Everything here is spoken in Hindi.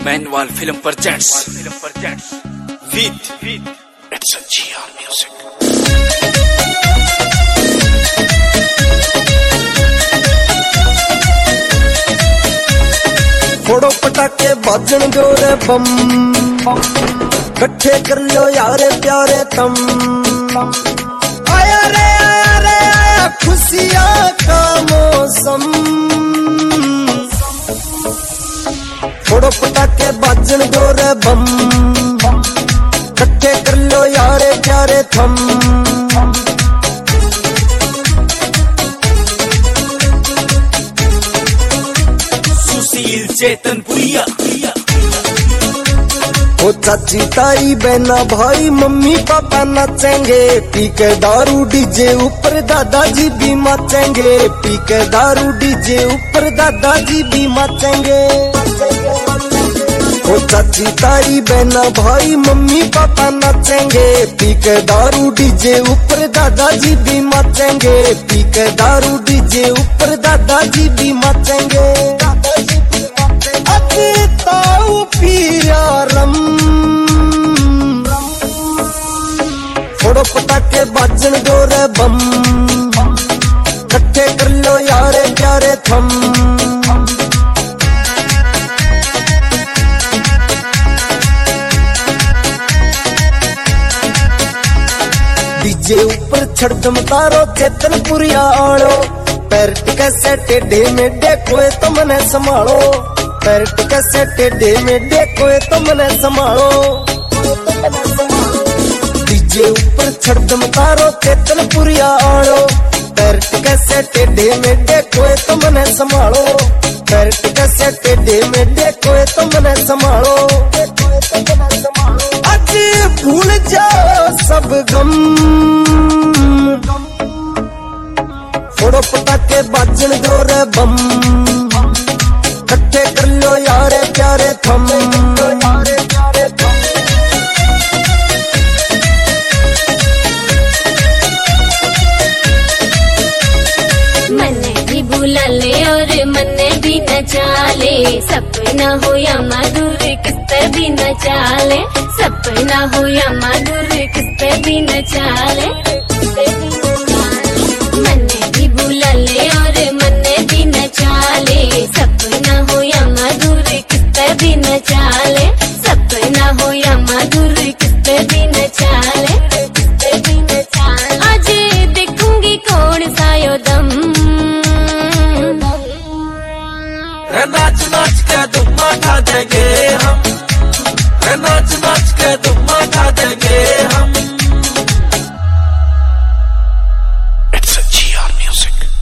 Manual Film presents with It's a GR Music. फोड़ो पटाके बाजन दो रे बम, कट्ठे कर लो यारे प्यारे तम। आया रे आया खुशियाँ का मौसम। फोड़ो पटाके बाजन दो रे बम, कट्ठे कर लो यारे प्यारे थम। सुशील चेतनपुरिया ओ चाची ताई बहना भाई मम्मी पापा नाचेंगे, पी के दारू डीजे ऊपर दादाजी भी नाचेंगे। पी के दारू डीजे ऊपर दादाजी भी नाचेंगे। ओ चाची ताई बहना भाई मम्मी पापा नाचेंगे, पी के दारू डीजे ऊपर दादाजी भी नाचेंगे। पी के दारू डीजे ऊपर दादाजी भी नाचेंगे। ताऊ पीरा रम, फोड़ो पटाके बाजन दो रे बम, कट्ठे कर लो यारे प्यारे थम। डीजे ऊपर छड़दम तारो चेतनपुरिया आलो, पैर कैसे टेढ़े में देखो तो मने संभालो। पैर कैसे टेढ़े में देखो तो मने संभालो। डीजे ऊपर छड़दम तारो चेतनपुरिया आलो, पैर कैसे टेढ़े में देखो तो मने संभालो। पैर कैसे टेढ़े में देखो तो मने संभालो। आज भूल जाओ सब गम, फोड़ो पटाके बाजन दो रे बम, कट्ठे कर लो यारे प्यारे थम। मन्ने भी बुला ले और मन्ने भी नचा ले, सपना हो या मधुर किस्ते भी नचा ले। सपना हो या मधुर किस्ते भी नचा ले। मन्ने भी बुला ले और मन्ने भी नचा ले, सपना हो या मधुर किस्ते भी नचा ले। सपना हो या मधुर किस्ते भी नचा ले। आज देखूंगी कौन सा यो दम, नाच नाच के धुम्मा खा देंगे हम, नाच नाच के धुम्मा खा देंगे हम। It's a GR Music.